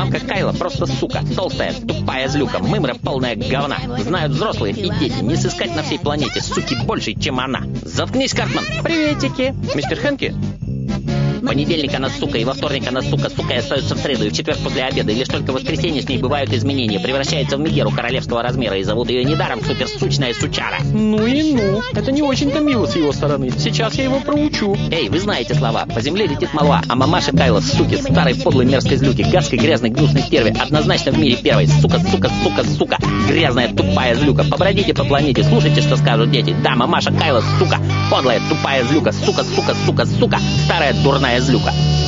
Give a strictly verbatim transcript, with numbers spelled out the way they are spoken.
Мамка Кайла просто сука, толстая, тупая злюка, мымра полная говна. Знают взрослые и дети, не сыскать на всей планете суки больше, чем она. Заткнись, Картман. Приветики. Мистер Хэнки? Понедельник она сука, и во вторник она сука, сука и остается в среду, и в четверг после обеда, и лишь только в воскресенье с ней бывают изменения, превращается в Мегеру королевского размера, и зовут ее недаром суперсучная сучара. Ну и ну, это не очень-то мило с его стороны, сейчас я его проучу. Эй, вы знаете слова, по земле летит молва, а мамаша Кайла, суки, старой подлой мерзкой злюки, гадской грязной гнусной стерви, однозначно в мире первой, сука, сука, сука, сука, грязная тупая злюка, побродите по планете, слушайте, что скажут дети, да, мамаша Кайла, сука, подлая тупая злюка, сука, сука, сука, сука, старая дурная злюка.